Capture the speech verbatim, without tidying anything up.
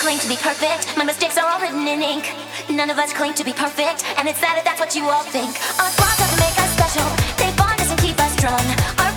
claim to be perfect. My mistakes are all written in ink. None of us claim to be perfect, and it's sad that that's what you all think. Our flaws doesn't make us special. They bond us and keep us strong. Our